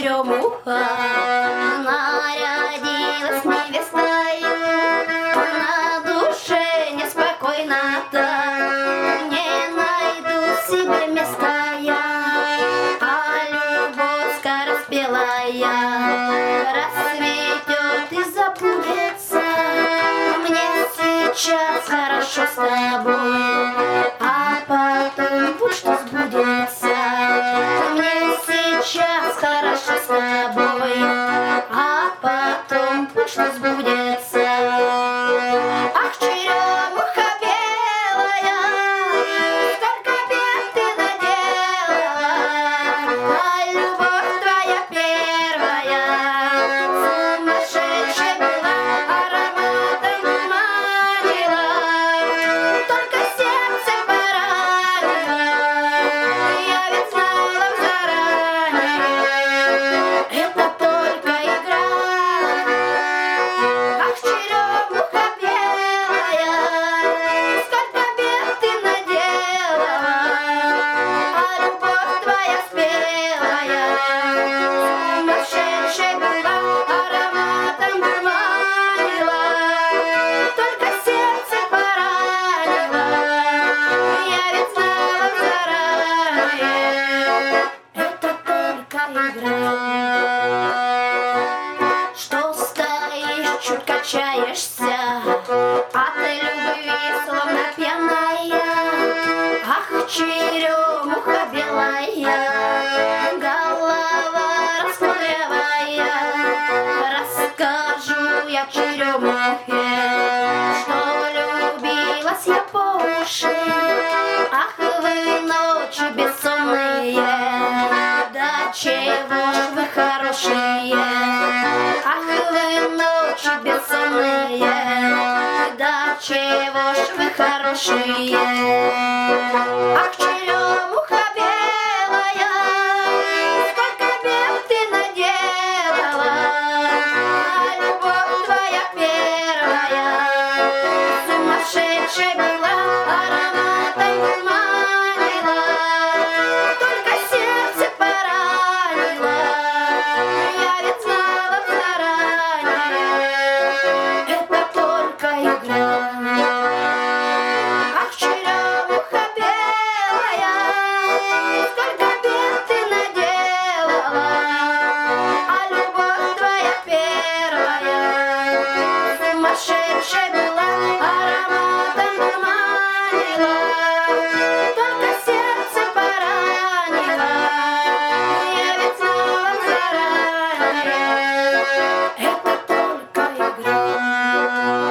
черемуха нарядилась невестою, на душе неспокойно-то, не найду себе места я, а любовь скороспелая расцветет и забудется. Мне сейчас хорошо с тобой, а потом будь что сбудется. Мне сейчас хорошо с тобой, а потом будь что сбудется. Ах, черемуха белая, сколько бед ты наделала, а любовь твоя первая сумасшедшая была, ароматом манила, только сердце поранила. Я ведь знала заранее, это только игра. Ах, черемуха белая, сколько бед ты наделала, а любовь твоя спелая сумасшедшая была, ароматом манила, только сердце поранила. Я ведь знала заранее, это только игра. Что стоишь, чуть качаешься от любви, словно пьяная. Ах, черемуха белая, голова раскудрявая, расскажу я черемухе, что любилась я по уши. Ах, вы ночи бессонные, да чего ж вы хорошие. Ах, вы ночи бессонные, да чего ж вы хорошие. Ах, черемуха белая, сколько бед ты наделала, а любовь твоя первая сумасшедшая была, ароматом манила, только сердце поранила. Я ведь знала заранее, это только игра. Ах, черемуха белая, сколько бед ты наделала, а любовь твоя первая сумасшедшая была, ароматом манила, только сердце поранила. Я ведь знала заранее, это только игра.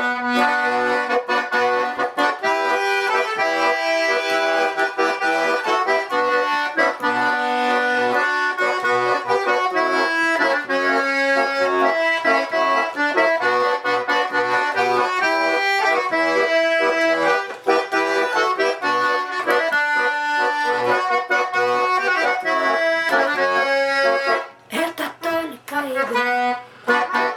Это только игра.